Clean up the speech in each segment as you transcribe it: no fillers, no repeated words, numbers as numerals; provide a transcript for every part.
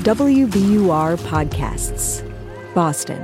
WBUR Podcasts, Boston.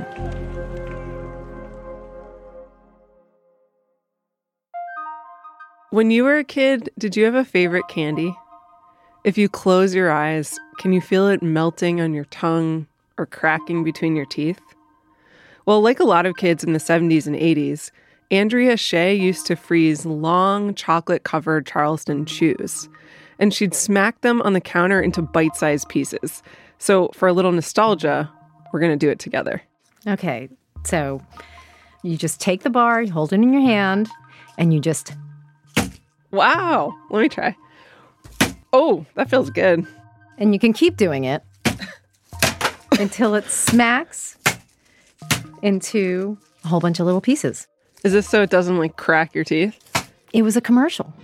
When you were a kid, did you have a favorite candy? If you close your eyes, can you feel it melting on your tongue or cracking between your teeth? Well, like a lot of kids in the 70s and 80s, Andrea Shea used to freeze long chocolate-covered Charleston Chews, and she'd smack them on the counter into bite-sized pieces. So for a little nostalgia, we're going to do it together. Okay, so you just take the bar, you hold it in your hand, and you just... Wow, let me try. Oh, that feels good. And you can keep doing it until it smacks into a whole bunch of little pieces. Is this so it doesn't, like, crack your teeth? It was a commercial.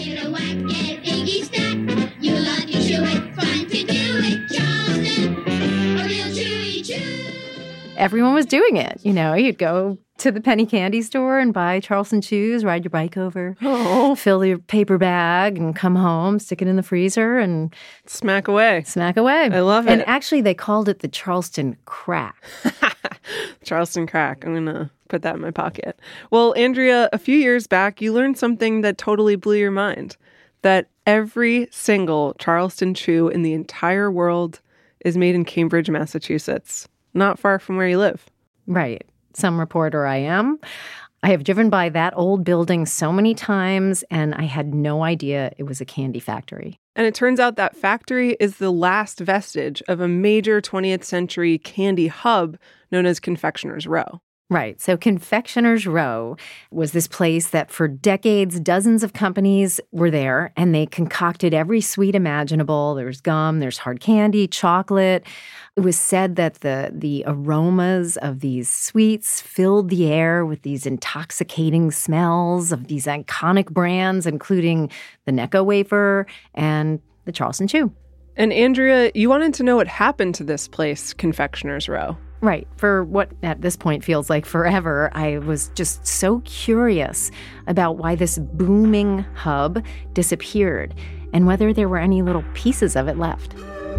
Everyone was doing it. You know, you'd go to the penny candy store and buy Charleston Chews, ride your bike over, fill your paper bag and come home, stick it in the freezer and... Smack away. Smack away. I love it. And actually, they called it the Charleston Crack. Charleston Crack. I'm going to put that in my pocket. Well, Andrea, a few years back, you learned something that totally blew your mind. That every single Charleston Chew in the entire world is made in Cambridge, Massachusetts. Not far from where you live. Right. Some reporter I am. I have driven by that old building so many times, and I had no idea it was a candy factory. And it turns out that factory is the last vestige of a major 20th century candy hub known as Confectioner's Row. Right. So Confectioner's Row was this place that for decades, dozens of companies were there, and they concocted every sweet imaginable. There's gum, there's hard candy, chocolate. It was said that the aromas of these sweets filled the air with these intoxicating smells of these iconic brands, including the Necco wafer and the Charleston Chew. And Andrea, you wanted to know what happened to this place, Confectioner's Row. Right. For what at this point feels like forever, I was just so curious about why this booming hub disappeared and whether there were any little pieces of it left.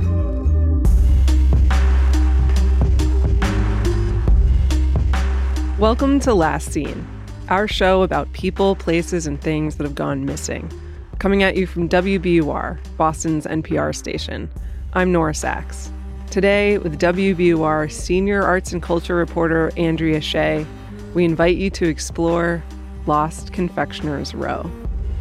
Welcome to Last Seen, our show about people, places, and things that have gone missing. Coming at you from WBUR, Boston's NPR station. I'm Nora Sachs. Today, with WBUR senior arts and culture reporter Andrea Shea, we invite you to explore Lost Confectioner's Row.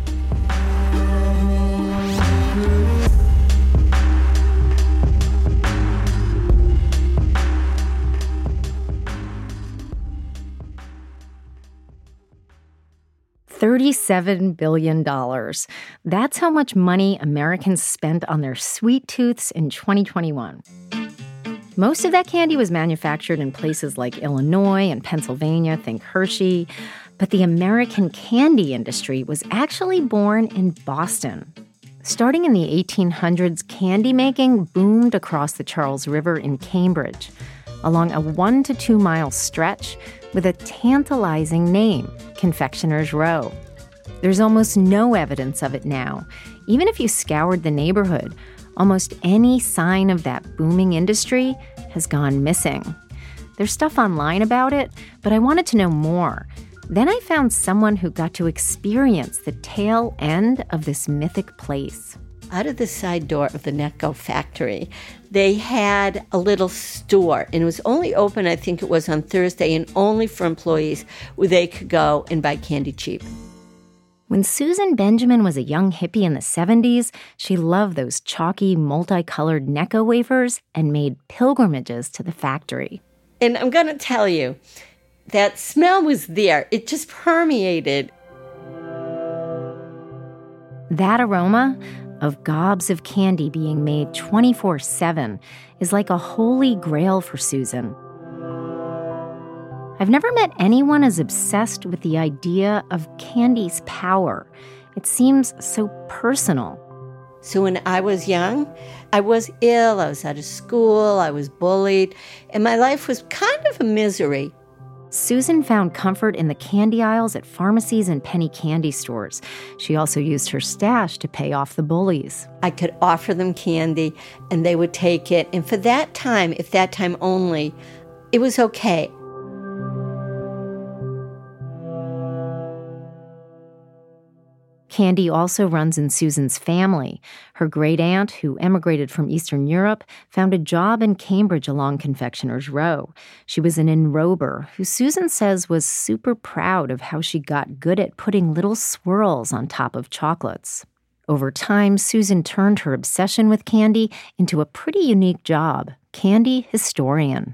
$37 billion. That's how much money Americans spent on their sweet tooths in 2021. Most of that candy was manufactured in places like Illinois and Pennsylvania, think Hershey. But the American candy industry was actually born in Boston. Starting in the 1800s, candy making boomed across the Charles River in Cambridge, along a 1 to 2 mile stretch with a tantalizing name, Confectioner's Row. There's almost no evidence of it now. Even if you scoured the neighborhood, almost any sign of that booming industry has gone missing. There's stuff online about it, but I wanted to know more. Then I found someone who got to experience the tail end of this mythic place. Out of the side door of the Necco factory, they had a little store, and it was only open, I think it was on Thursday, and only for employees where they could go and buy candy cheap. When Susan Benjamin was a young hippie in the 70s, she loved those chalky, multicolored Necco wafers and made pilgrimages to the factory. And I'm going to tell you, that smell was there. It just permeated. That aroma of gobs of candy being made 24/7 is like a holy grail for Susan. I've never met anyone as obsessed with the idea of candy's power. It seems so personal. So when I was young, I was ill, I was out of school, I was bullied, and my life was kind of a misery. Susan found comfort in the candy aisles at pharmacies and penny candy stores. She also used her stash to pay off the bullies. I could offer them candy, and they would take it. And for that time, if that time only, it was okay. Candy also runs in Susan's family. Her great aunt, who emigrated from Eastern Europe, found a job in Cambridge along Confectioner's Row. She was an enrober who Susan says was super proud of how she got good at putting little swirls on top of chocolates. Over time, Susan turned her obsession with candy into a pretty unique job, candy historian.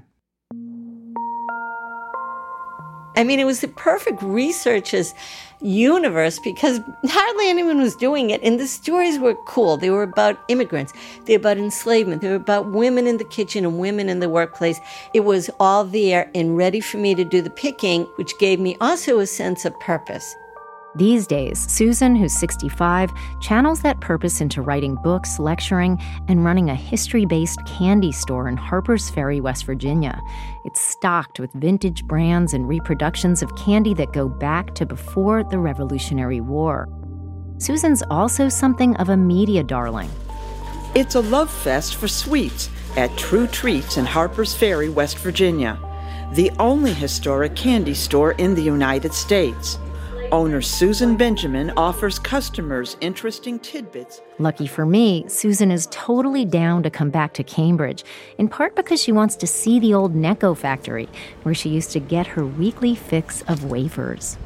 I mean, it was the perfect researcher's universe because hardly anyone was doing it. And the stories were cool. They were about immigrants. They were about enslavement. They were about women in the kitchen and women in the workplace. It was all there and ready for me to do the picking, which gave me also a sense of purpose. These days, Susan, who's 65, channels that purpose into writing books, lecturing, and running a history-based candy store in Harpers Ferry, West Virginia. It's stocked with vintage brands and reproductions of candy that go back to before the Revolutionary War. Susan's also something of a media darling. It's a love fest for sweets at True Treats in Harpers Ferry, West Virginia, the only historic candy store in the United States. Owner Susan Benjamin offers customers interesting tidbits. Lucky for me, Susan is totally down to come back to Cambridge, in part because she wants to see the old Necco factory, where she used to get her weekly fix of wafers.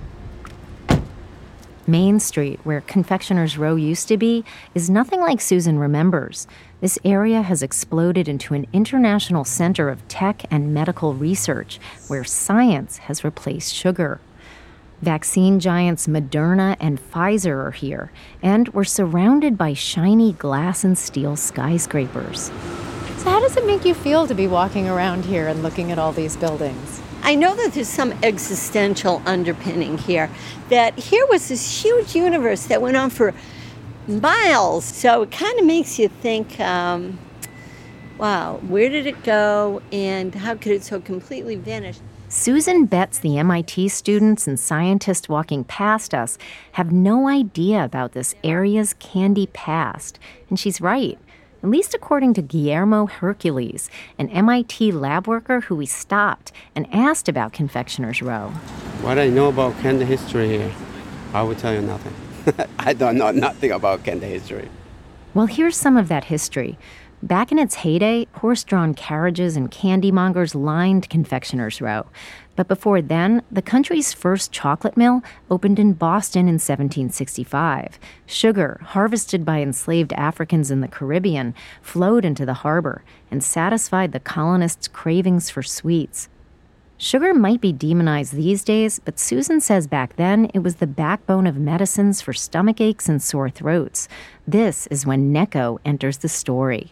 Main Street, where Confectioner's Row used to be, is nothing like Susan remembers. This area has exploded into an international center of tech and medical research, where science has replaced sugar. Vaccine giants Moderna and Pfizer are here, and we're surrounded by shiny glass and steel skyscrapers. So how does it make you feel to be walking around here and looking at all these buildings? I know that there's some existential underpinning here, that here was this huge universe that went on for miles. So it kind of makes you think, wow, where did it go and how could it so completely vanish? Susan bets the MIT students and scientists walking past us have no idea about this area's candy past. And she's right, at least according to Guillermo Hercules, an MIT lab worker who we stopped and asked about Confectioner's Row. What I know about candy history here, I will tell you nothing. I don't know nothing about candy history. Well, here's some of that history. Back in its heyday, horse-drawn carriages and candy mongers lined Confectioner's Row. But before then, the country's first chocolate mill opened in Boston in 1765. Sugar, harvested by enslaved Africans in the Caribbean, flowed into the harbor and satisfied the colonists' cravings for sweets. Sugar might be demonized these days, but Susan says back then it was the backbone of medicines for stomach aches and sore throats. This is when Necco enters the story.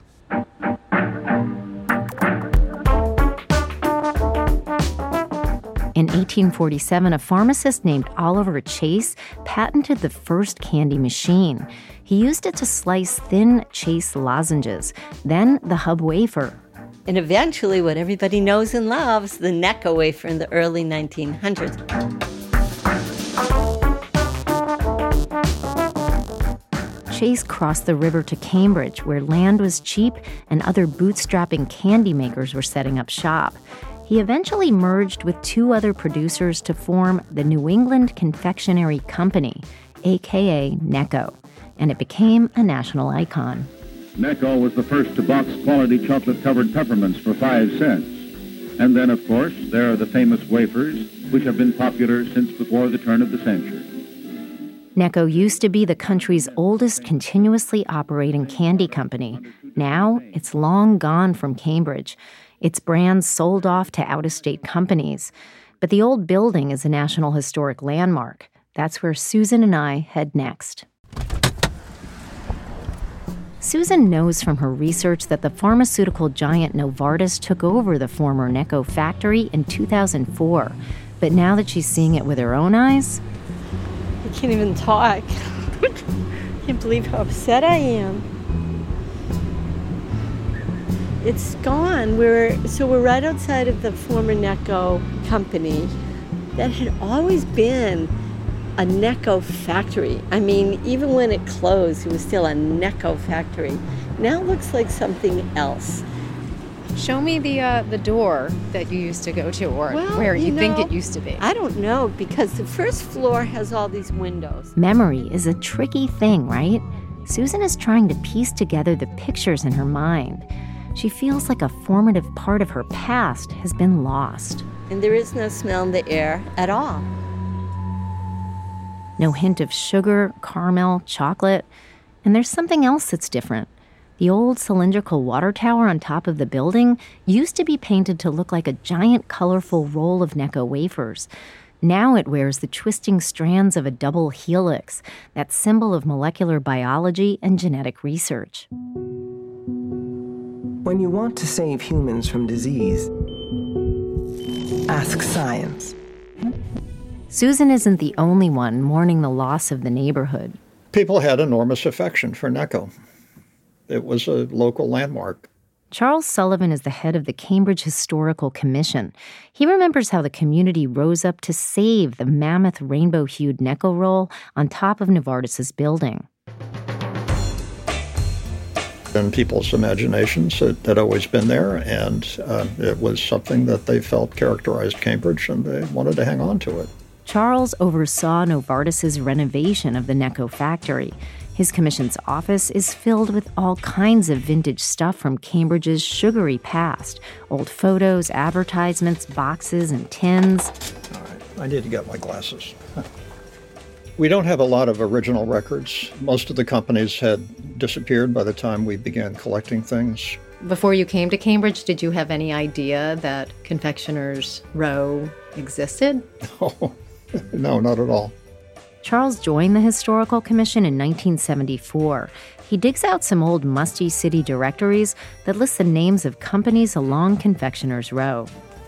In 1847, a pharmacist named Oliver Chase patented the first candy machine. He used it to slice thin Chase lozenges, then the hub wafer. And eventually what everybody knows and loves, the Necco wafer in the early 1900s. Chase crossed the river to Cambridge, where land was cheap and other bootstrapping candy makers were setting up shop. He eventually merged with two other producers to form the New England Confectionery Company, a.k.a. Necco, and it became a national icon. Necco was the first to box quality chocolate-covered peppermints for 5 cents. And then, of course, there are the famous wafers, which have been popular since before the turn of the century. Necco used to be the country's oldest continuously operating candy company. Now, it's long gone from Cambridge. Its brands sold off to out-of-state companies. But the old building is a National Historic Landmark. That's where Susan and I head next. Susan knows from her research that the pharmaceutical giant Novartis took over the former Necco factory in 2004. But now that she's seeing it with her own eyes... I can't even talk. I can't believe how upset I am. It's gone. We're right outside of the former Necco company that had always been a Necco factory. I mean, even when it closed, it was still a Necco factory. Now it looks like something else. Show me the door that you used to go to, or where you think it used to be. I don't know, because the first floor has all these windows. Memory is a tricky thing, right? Susan is trying to piece together the pictures in her mind. She feels like a formative part of her past has been lost. And there is no smell in the air at all. No hint of sugar, caramel, chocolate. And there's something else that's different. The old cylindrical water tower on top of the building used to be painted to look like a giant colorful roll of Necco wafers. Now it wears the twisting strands of a double helix, that symbol of molecular biology and genetic research. When you want to save humans from disease, ask science. Susan isn't the only one mourning the loss of the neighborhood. People had enormous affection for Necco. It was a local landmark. Charles Sullivan is the head of the Cambridge Historical Commission. He remembers how the community rose up to save the mammoth rainbow-hued Necco roll on top of Novartis's building. In people's imaginations, it had always been there, and it was something that they felt characterized Cambridge, and they wanted to hang on to it. Charles oversaw Novartis's renovation of the Necco factory. His commission's office is filled with all kinds of vintage stuff from Cambridge's sugary past. Old photos, advertisements, boxes, and tins. All right, I need to get my glasses. We don't have a lot of original records. Most of the companies had disappeared by the time we began collecting things. Before you came to Cambridge, did you have any idea that Confectioners Row existed? No, not at all. Charles joined the Historical Commission in 1974. He digs out some old musty city directories that list the names of companies along Confectioners Row.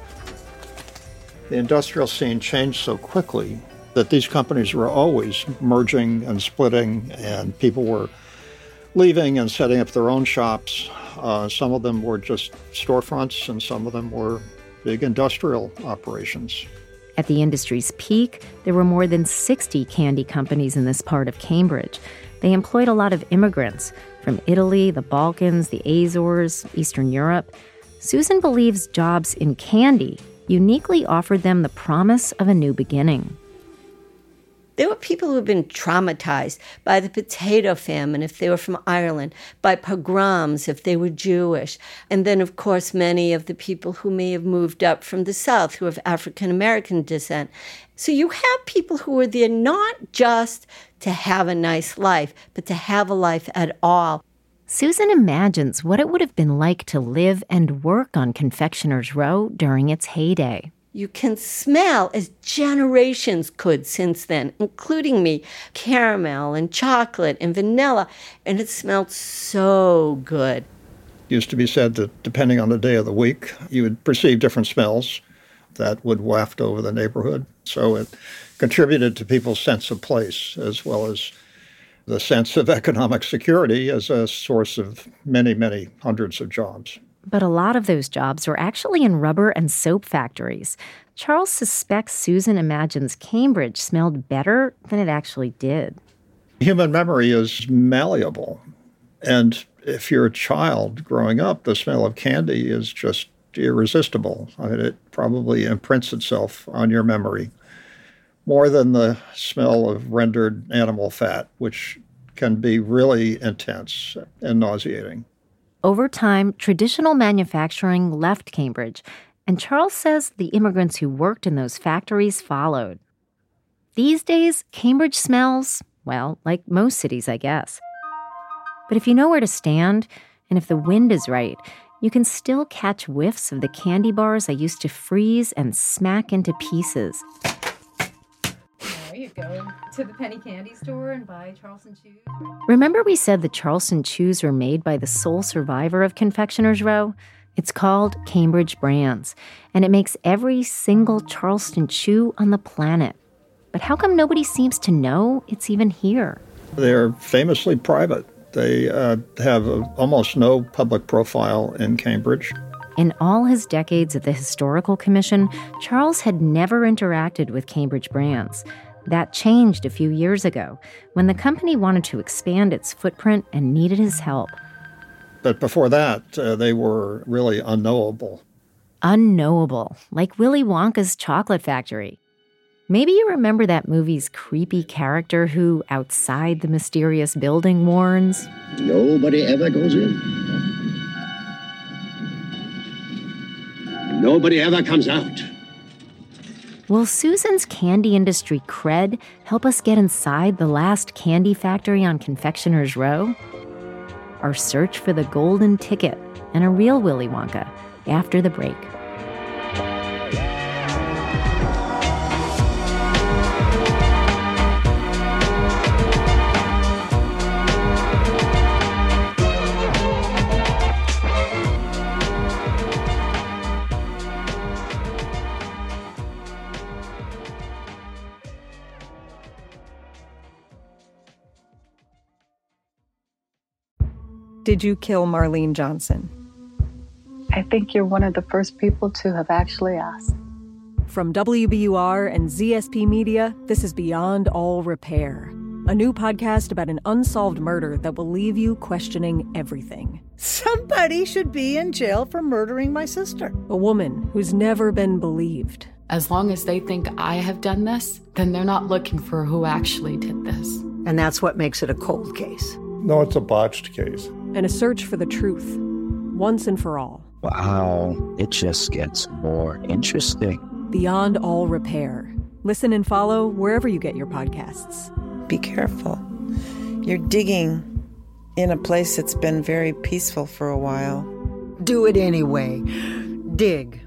The industrial scene changed so quickly that these companies were always merging and splitting, and people were leaving and setting up their own shops. Some of them were just storefronts, and some of them were big industrial operations. At the industry's peak, there were more than 60 candy companies in this part of Cambridge. They employed a lot of immigrants from Italy, the Balkans, the Azores, Eastern Europe. Susan believes jobs in candy uniquely offered them the promise of a new beginning. There were people who had been traumatized by the potato famine if they were from Ireland, by pogroms if they were Jewish, and then, of course, many of the people who may have moved up from the South who have African-American descent. So you have people who are there not just to have a nice life, but to have a life at all. Susan imagines what it would have been like to live and work on Confectioners Row during its heyday. You can smell, as generations could since then, including me, caramel and chocolate and vanilla, and it smelled so good. It used to be said that depending on the day of the week, you would perceive different smells that would waft over the neighborhood. So it contributed to people's sense of place, as well as the sense of economic security as a source of many, many hundreds of jobs. But a lot of those jobs were actually in rubber and soap factories. Charles suspects Susan imagines Cambridge smelled better than it actually did. Human memory is malleable. And if you're a child growing up, the smell of candy is just irresistible. I mean, it probably imprints itself on your memory more than the smell of rendered animal fat, which can be really intense and nauseating. Over time, traditional manufacturing left Cambridge, and Charles says the immigrants who worked in those factories followed. These days, Cambridge smells, well, like most cities, I guess. But if you know where to stand, and if the wind is right, you can still catch whiffs of the candy bars I used to freeze and smack into pieces. You go to the penny candy store and buy Charleston Chews. Remember we said the Charleston Chews were made by the sole survivor of Confectioners Row? It's called Cambridge Brands, and it makes every single Charleston Chew on the planet. But how come nobody seems to know it's even here? They're famously private. They have almost no public profile in Cambridge. In all his decades at the Historical Commission, Charles had never interacted with Cambridge Brands. That changed a few years ago when the company wanted to expand its footprint and needed his help. But before that, they were really unknowable. Unknowable, like Willy Wonka's chocolate factory. Maybe you remember that movie's creepy character who, outside the mysterious building, warns, "Nobody ever goes in. Nobody ever comes out." Will Susan's candy industry cred help us get inside the last candy factory on Confectioner's Row? Our search for the golden ticket and a real Willy Wonka after the break. Did you kill Marlene Johnson? I think you're one of the first people to have actually asked. From WBUR and ZSP Media, this is Beyond All Repair, a new podcast about an unsolved murder that will leave you questioning everything. Somebody should be in jail for murdering my sister. A woman who's never been believed. As long as they think I have done this, then they're not looking for who actually did this. And that's what makes it a cold case. No, it's a botched case. And a search for the truth, once and for all. Wow, it just gets more interesting. Beyond All Repair. Listen and follow wherever you get your podcasts. Be careful. You're digging in a place that's been very peaceful for a while. Do it anyway. Dig.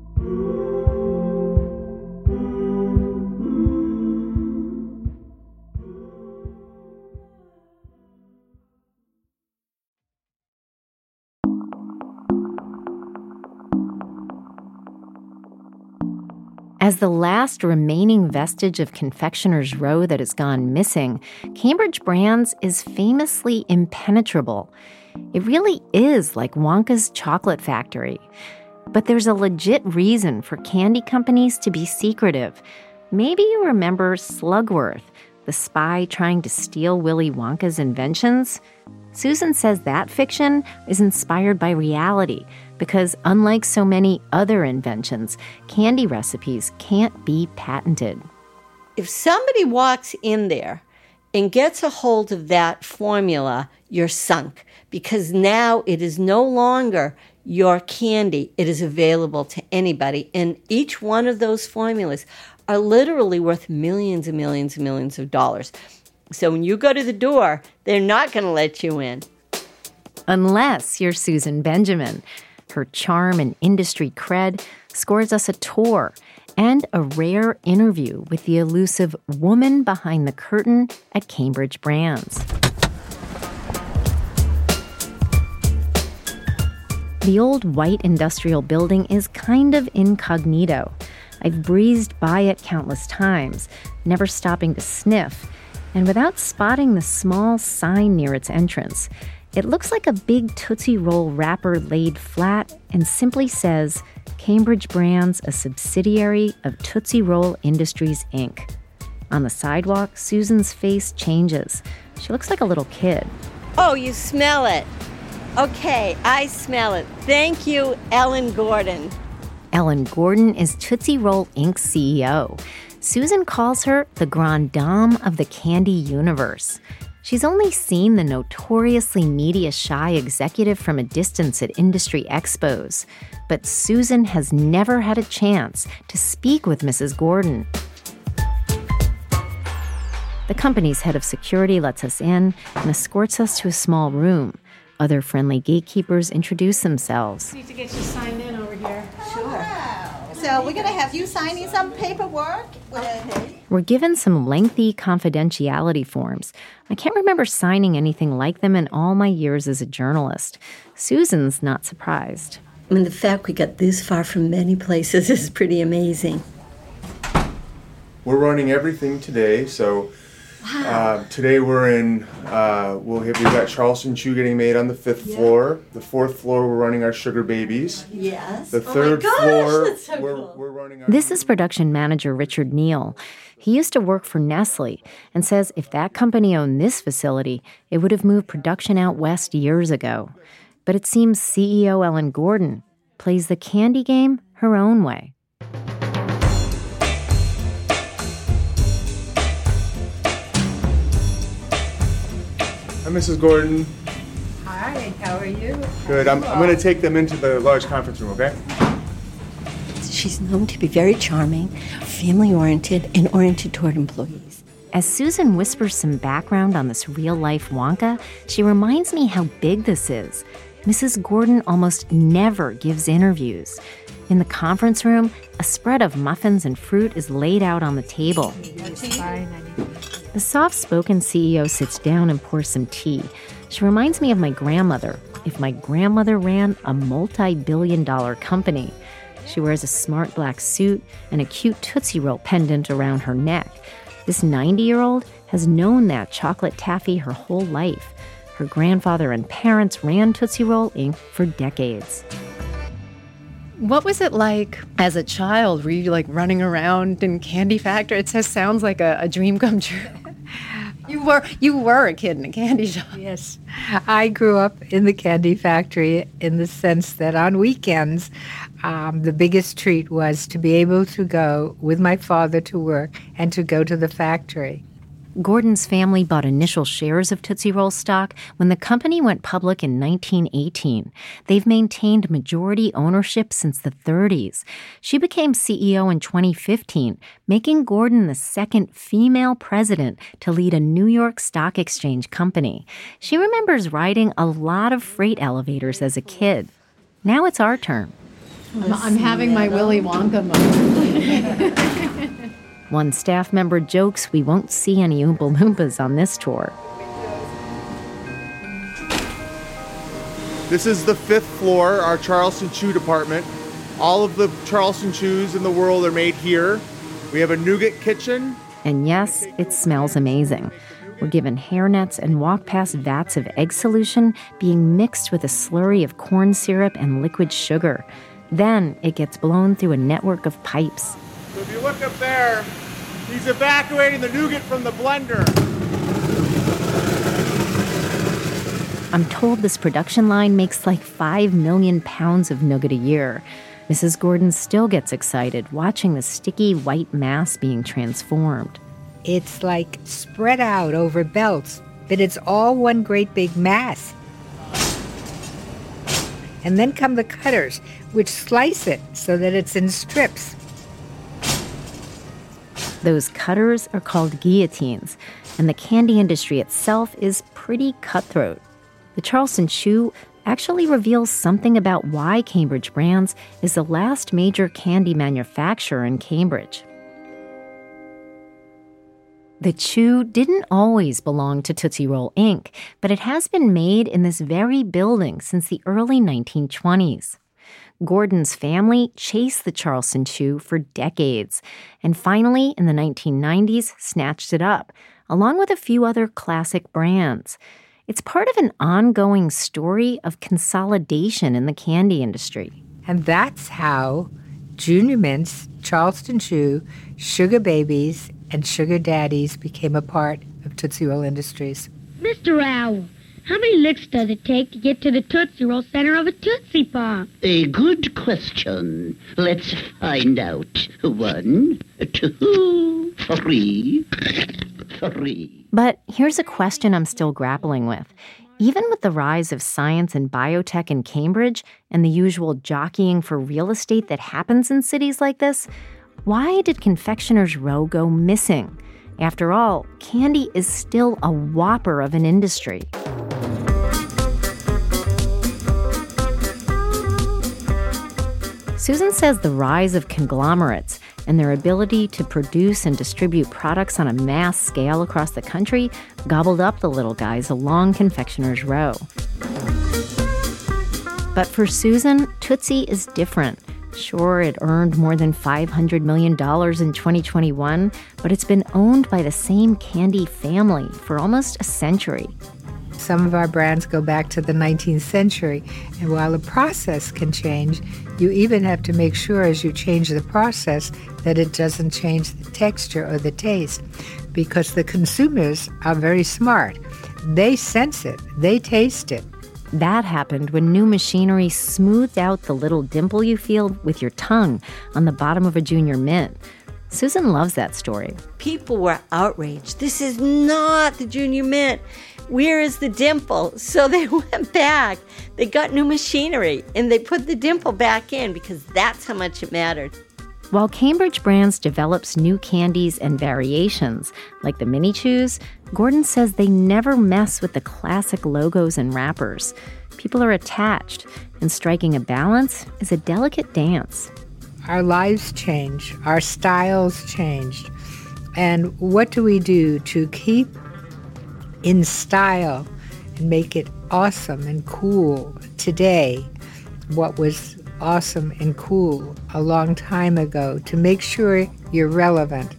As the last remaining vestige of Confectioner's Row that has gone missing, Cambridge Brands is famously impenetrable. It really is like Wonka's chocolate factory. But there's a legit reason for candy companies to be secretive. Maybe you remember Slugworth, the spy trying to steal Willy Wonka's inventions? Susan says that fiction is inspired by reality because, unlike so many other inventions, candy recipes can't be patented. If somebody walks in there and gets a hold of that formula, you're sunk, because now it is no longer your candy. It is available to anybody, and each one of those formulas are literally worth millions and millions and millions of dollars. So when you go to the door, they're not going to let you in. Unless you're Susan Benjamin. Her charm and industry cred scores us a tour and a rare interview with the elusive woman behind the curtain at Cambridge Brands. The old white industrial building is kind of incognito. I've breezed by it countless times, never stopping to sniff, and without spotting the small sign near its entrance. It looks like a big Tootsie Roll wrapper laid flat and simply says, Cambridge Brands, a subsidiary of Tootsie Roll Industries, Inc. On the sidewalk, Susan's face changes. She looks like a little kid. Oh, you smell it. Okay, I smell it. Thank you, Ellen Gordon. Ellen Gordon is Tootsie Roll Inc.'s CEO. Susan calls her the grande dame of the candy universe. She's only seen the notoriously media-shy executive from a distance at industry expos, but Susan has never had a chance to speak with Mrs. Gordon. The company's head of security lets us in and escorts us to a small room. Other friendly gatekeepers introduce themselves. Need to get you signed in over here. Sure. So we're going to have you signing some paperwork. Okay. We're given some lengthy confidentiality forms. I can't remember signing anything like them in all my years as a journalist. Susan's not surprised. I mean, the fact we got this far from many places is pretty amazing. We're running everything today, so Today we're in, we've got Charleston Chew getting made on the 5th floor. The 4th floor, we're running our Sugar Babies. Yes. The 3rd floor, that's so cool. we're running our... This is production manager Richard Neal. He used to work for Nestle and says if that company owned this facility, it would have moved production out west years ago. But it seems CEO Ellen Gordon plays the candy game her own way. Hi, Mrs. Gordon. Hi, how are you? Good. I'm going to take them into the large conference room, okay? She's known to be very charming, family-oriented, and oriented toward employees. As Susan whispers some background on this real-life Wonka, she reminds me how big this is. Mrs. Gordon almost never gives interviews. In the conference room, a spread of muffins and fruit is laid out on the table. The soft-spoken CEO sits down and pours some tea. She reminds me of my grandmother, if my grandmother ran a multi-billion-dollar company. She wears a smart black suit and a cute Tootsie Roll pendant around her neck. This 90-year-old has known that chocolate taffy her whole life. Her grandfather and parents ran Tootsie Roll Inc. for decades. What was it like as a child? Were you like running around in Candy Factory? It sounds like a dream come true. You were a kid in a candy shop. Yes. I grew up in the Candy Factory in the sense that on weekends, the biggest treat was to be able to go with my father to work and to go to the factory. Gordon's family bought initial shares of Tootsie Roll stock when the company went public in 1918. They've maintained majority ownership since the 30s. She became CEO in 2015, making Gordon the second female president to lead a New York Stock Exchange company. She remembers riding a lot of freight elevators as a kid. Now it's our turn. I'm having my Willy Wonka moment. One staff member jokes we won't see any Oompa Loompas on this tour. This is the 5th floor, our Charleston Chew department. All of the Charleston Chews in the world are made here. We have a nougat kitchen. And yes, it smells amazing. We're given hairnets and walk past vats of egg solution being mixed with a slurry of corn syrup and liquid sugar. Then it gets blown through a network of pipes. So if you look up there, he's evacuating the nougat from the blender. I'm told this production line makes like 5 million pounds of nougat a year. Mrs. Gordon still gets excited watching the sticky white mass being transformed. It's like spread out over belts, but it's all one great big mass. And then come the cutters, which slice it so that it's in strips. Those cutters are called guillotines, and the candy industry itself is pretty cutthroat. The Charleston Chew actually reveals something about why Cambridge Brands is the last major candy manufacturer in Cambridge. The chew didn't always belong to Tootsie Roll Inc., but it has been made in this very building since the early 1920s. Gordon's family chased the Charleston Chew for decades, and finally, in the 1990s, snatched it up, along with a few other classic brands. It's part of an ongoing story of consolidation in the candy industry. And that's how Junior Mints, Charleston Chew, Sugar Babies, and Sugar Daddies became a part of Tootsie Roll Industries. Mr. Owl, how many licks does it take to get to the Tootsie Roll center of a Tootsie Pop? A good question. Let's find out. 1, 2, 3. But here's a question I'm still grappling with. Even with the rise of science and biotech in Cambridge and the usual jockeying for real estate that happens in cities like this, why did Confectioners Row go missing? After all, candy is still a whopper of an industry. Susan says the rise of conglomerates and their ability to produce and distribute products on a mass scale across the country gobbled up the little guys along Confectioners Row. But for Susan, Tootsie is different. Sure, it earned more than $500 million in 2021, but it's been owned by the same candy family for almost a century. Some of our brands go back to the 19th century, and while the process can change, you even have to make sure as you change the process that it doesn't change the texture or the taste, because the consumers are very smart. They sense it, they taste it. That happened when new machinery smoothed out the little dimple you feel with your tongue on the bottom of a Junior Mint. Susan loves that story. People were outraged. This is not the Junior Mint. Where is the dimple? So they went back. They got new machinery, and they put the dimple back in because that's how much it mattered. While Cambridge Brands develops new candies and variations, like the Mini Chews, Gordon says they never mess with the classic logos and wrappers. People are attached, and striking a balance is a delicate dance. Our lives change, our styles changed. And what do we do to keep in style and make it awesome and cool today? What was awesome and cool a long time ago, to make sure you're relevant.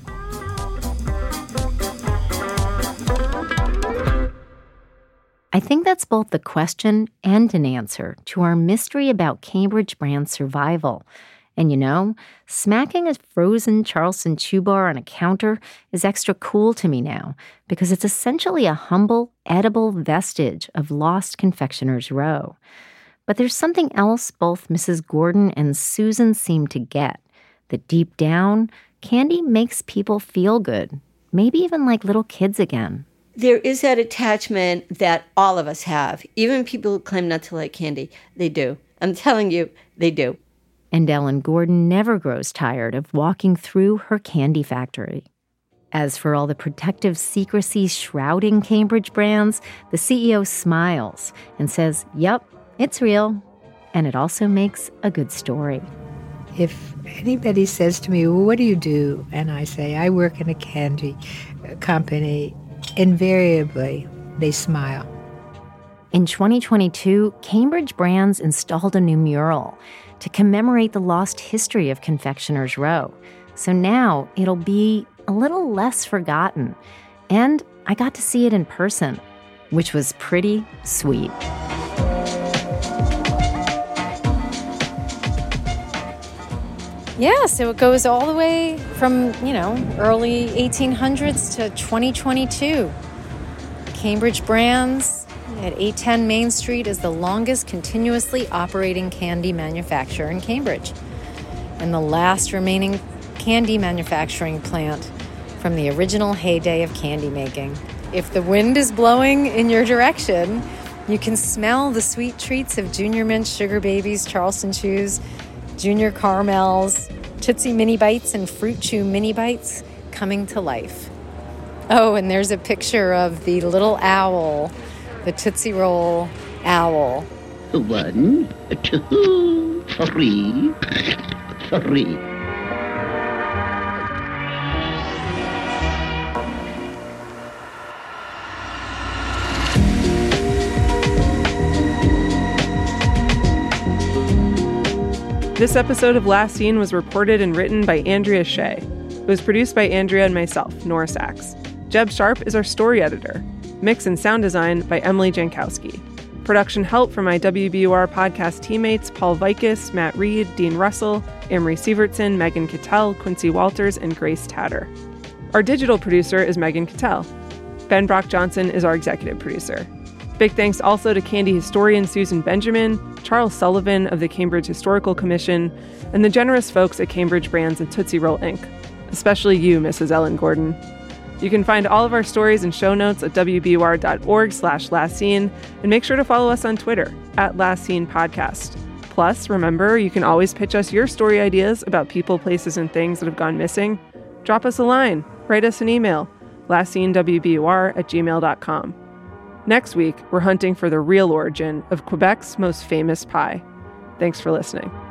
I think that's both the question and an answer to our mystery about Cambridge Brand's survival. And you know, smacking a frozen Charleston Chew Bar on a counter is extra cool to me now because it's essentially a humble, edible vestige of lost Confectioner's Row. But there's something else both Mrs. Gordon and Susan seem to get, that deep down, candy makes people feel good, maybe even like little kids again. There is that attachment that all of us have. Even people who claim not to like candy, they do. I'm telling you, they do. And Ellen Gordon never grows tired of walking through her candy factory. As for all the protective secrecy shrouding Cambridge Brands, the CEO smiles and says, "Yep, it's real." And it also makes a good story. If anybody says to me, "Well, what do you do?" and I say, "I work in a candy company," invariably they smile. In 2022, Cambridge Brands installed a new mural to commemorate the lost history of Confectioner's Row. So now it'll be a little less forgotten. And I got to see it in person, which was pretty sweet. Yeah, so it goes all the way from, early 1800s to 2022. Cambridge Brands at 810 Main Street is the longest continuously operating candy manufacturer in Cambridge, and the last remaining candy manufacturing plant from the original heyday of candy making. If the wind is blowing in your direction, you can smell the sweet treats of Junior Mint Sugar Babies, Charleston Chews, Junior Caramels, Tootsie Mini Bites, and Fruit Chew Mini Bites coming to life. Oh, and there's a picture of the little owl, the Tootsie Roll owl. 1, 2, 3, 3. This episode of Last Seen was reported and written by Andrea Shea. It was produced by Andrea and myself, Nora Sachs. Jeb Sharp is our story editor. Mix and sound design by Emily Jankowski. Production help from my WBUR podcast teammates Paul Vikis, Matt Reed, Dean Russell, Amory Sievertson, Megan Cattell, Quincy Walters, and Grace Tatter. Our digital producer is Megan Cattell. Ben Brock Johnson is our executive producer. Big thanks also to candy historian Susan Benjamin, Charles Sullivan of the Cambridge Historical Commission, and the generous folks at Cambridge Brands and Tootsie Roll Inc., especially you, Mrs. Ellen Gordon. You can find all of our stories and show notes at wbur.org/lastseen, and make sure to follow us on Twitter @LastSeenPodcast. Plus, remember, you can always pitch us your story ideas about people, places, and things that have gone missing. Drop us a line, write us an email, lastseenwbur@gmail.com. Next week, we're hunting for the real origin of Quebec's most famous pie. Thanks for listening.